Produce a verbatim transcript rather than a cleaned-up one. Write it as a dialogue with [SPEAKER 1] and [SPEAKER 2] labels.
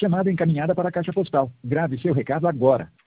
[SPEAKER 1] Chamada encaminhada para a caixa postal. Grave seu recado agora.